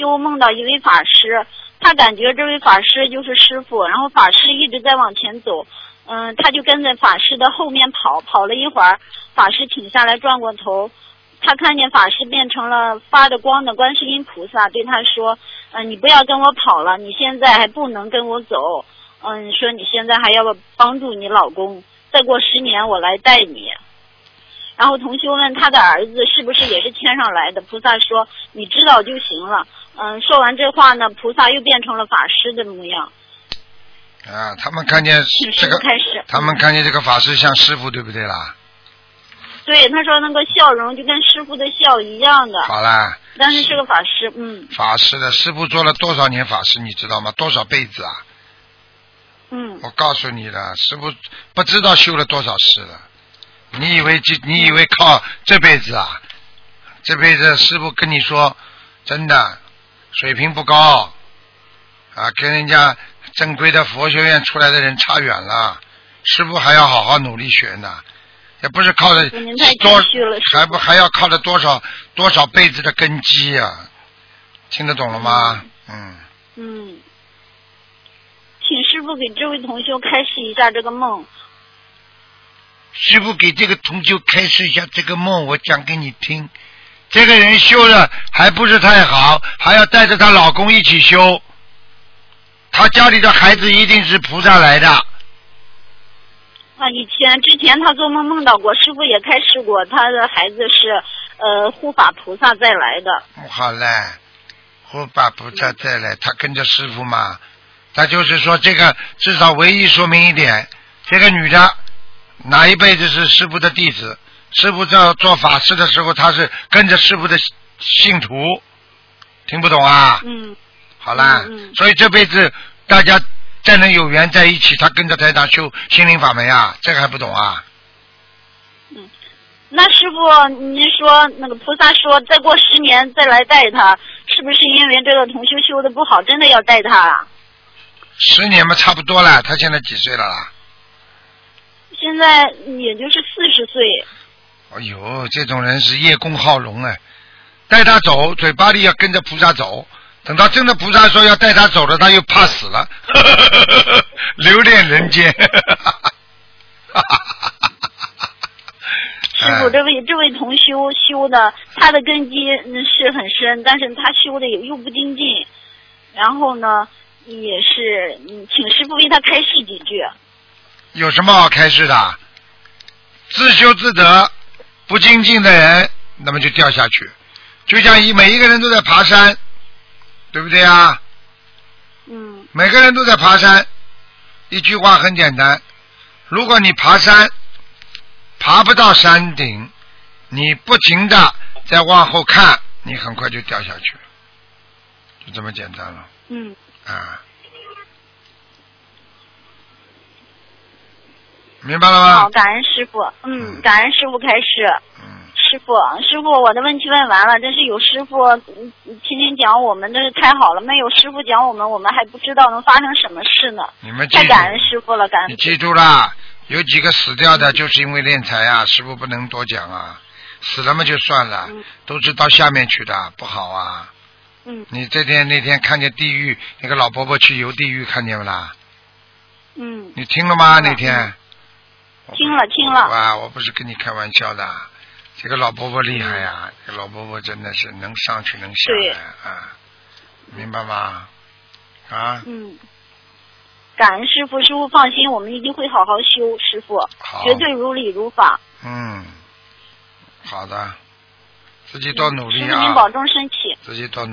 修梦到一位法师，他感觉这位法师就是师傅，然后法师一直在往前走，他就跟在法师的后面跑了一会儿，法师停下来转过头，他看见法师变成了发着光的观世音菩萨，对他说，你不要跟我跑了，你现在还不能跟我走，说你现在还要帮助你老公，再过10年我来带你。然后同修问他的儿子是不是也是天上来的，菩萨说你知道就行了。说完这话呢，菩萨又变成了法师的模样。 他们看见这个，他们看见这个法师像师傅，对不对啦？ 对，他说那个笑容就跟师傅的笑一样的。 好啦。 但是这个法师， 法师的师傅做了多少年法师，你知道吗？多少辈子啊？我告诉你了，师傅不知道修了多少世了。你以为靠这辈子啊？这辈子师傅跟你说，真的水平不高啊，跟人家正规的佛学院出来的人差远了。师傅还要好好努力学呢，也不是靠着还要靠着多少辈子的根基啊！听得懂了吗？ 请师傅给这位同修开示一下这个梦。 师父给这个同修开示一下这个梦，我讲给你听。这个人修的还不是太好，还要带着她老公一起修。她家里的孩子一定是菩萨来的。 之前他做梦梦到过，师父也开示过，他的孩子是护法菩萨再来的。 好嘞，护法菩萨再来，他跟着师父嘛。他就是说这个至少唯一说明一点，这个女的哪一辈子是师父的弟子，师父在做法事的时候他是跟着师父的信徒，听不懂啊？好啦，所以这辈子大家再能有缘在一起，他跟着台长修心灵法门啊，这个还不懂啊？ 那师父您说那个菩萨说再过10年再来带他，是不是因为这个同修修的不好，真的要带他啊 ？10年嘛差不多了，他现在几岁了啦？ 现在也就是40岁。 哎呦，这种人是叶公好龙哎，带他走，嘴巴里要跟着菩萨走，等到真的菩萨说要带他走了，他又怕死了，留恋人间。 师傅，这位同修的，他的根基是很深，但是他修的又不精进，然后呢，也是请师傅为他开示几句。 有什么好开示的？自修自得不精进的人，那么就掉下去。就像每一个人都在爬山，对不对啊？每个人都在爬山。一句话很简单，如果你爬山爬不到山顶，你不停的再往后看，你很快就掉下去，就这么简单了。明白了吗？ 好，感恩师傅。感恩师傅开示。师傅，我的问题问完了，真是有师傅天天讲我们，真是太好了。没有师傅讲我们还不知道能发生什么事呢。 你们太感恩师傅了，感恩。 你记住啦，有几个死掉的，就是因为敛财啊，师傅不能多讲啊。死了嘛就算了，都是到下面去的，不好啊。你那天看见地狱那个老伯伯去游地狱，看见没啦？你听了吗？那天？ 听了。 哇，我不是跟你开玩笑的。这个老伯伯厉害呀，这个老伯伯真的是能上去能下来啊，明白吗？ 感恩师傅，师傅放心，我们一定会好好修，师傅绝对如理如法。 好的，自己多努力啊！ 师傅您保重身体。 自己多努力。